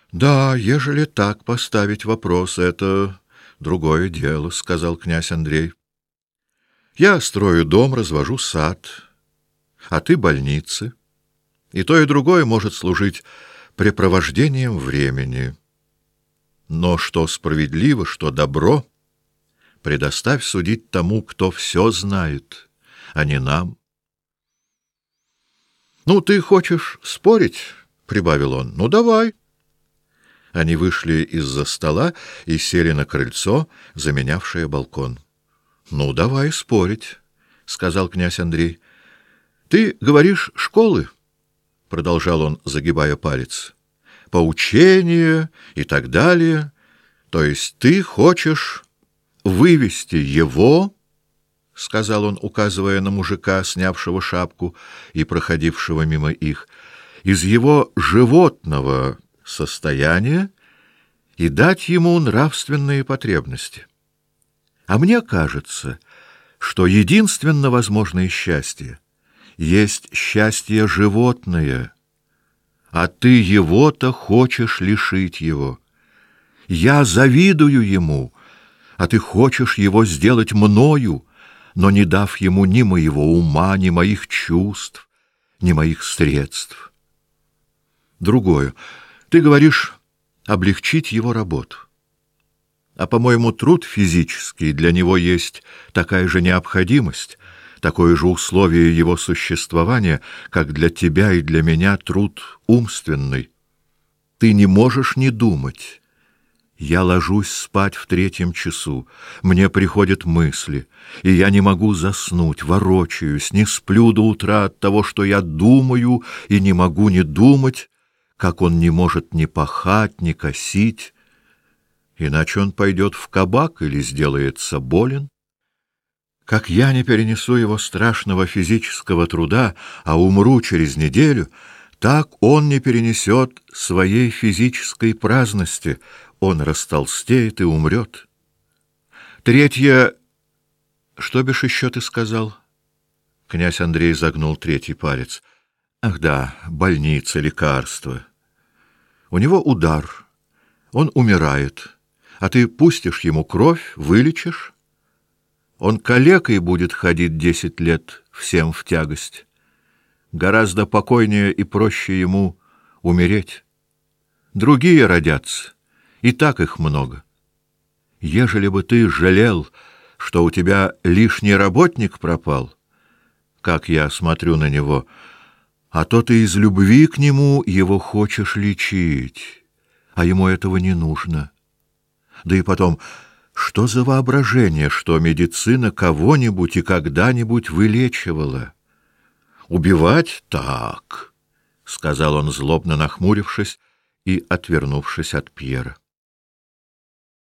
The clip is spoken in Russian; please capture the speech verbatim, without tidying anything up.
— Да, ежели так поставить вопрос, это другое дело, — сказал князь Андрей. — Я строю дом, развожу сад, а ты больницы, и то и другое может служить препровождением времени. Но что справедливо, что добро, предоставь судить тому, кто все знает, а не нам. — Ну, ты хочешь спорить? — прибавил он. — Ну, давай. Они вышли из-за стола и сели на крыльцо, заменявшее балкон. — Ну, давай спорить, — сказал князь Андрей. — Ты говоришь школы, — продолжал он, загибая палец, — поучение и так далее. То есть ты хочешь вывести его, — сказал он, указывая на мужика, снявшего шапку и проходившего мимо их, — из его животного состояния и дать ему нравственные потребности. А мне кажется, что единственно возможное счастье есть счастье животное, а ты его-то хочешь лишить его. Я завидую ему, а ты хочешь его сделать мною, но не дав ему ни моего ума, ни моих чувств, ни моих средств. Другое. Ты говоришь облегчить его работу. А, по-моему, труд физический для него есть такая же необходимость, такое же условие его существования, как для тебя и для меня труд умственный. Ты не можешь не думать. Я ложусь спать в третьем часу, мне приходят мысли, и я не могу заснуть, ворочаюсь, не сплю до утра от того, что я думаю и не могу не думать, как он не может ни пахать, ни косить, иначе он пойдет в кабак или сделается болен. Как я не перенесу его страшного физического труда, а умру через неделю, так он не перенесет своей физической праздности, он растолстеет и умрет. Третье... Что бишь еще ты сказал? Князь Андрей загнул третий палец. Ах да, больница, лекарства. У него удар, он умирает, а ты пустишь ему кровь, вылечишь. Он калекой будет ходить десять лет, всем в тягость. Гораздо покойнее и проще ему умереть. Другие родятся, и так их много. Ежели бы ты жалел, что у тебя лишний работник пропал, как я смотрю на него, а то ты из любви к нему его хочешь лечить, а ему этого не нужно. Да и потом, что за воображение, что медицина кого-нибудь и когда-нибудь вылечивала? Убивать так, — сказал он, злобно нахмурившись и отвернувшись от Пьера.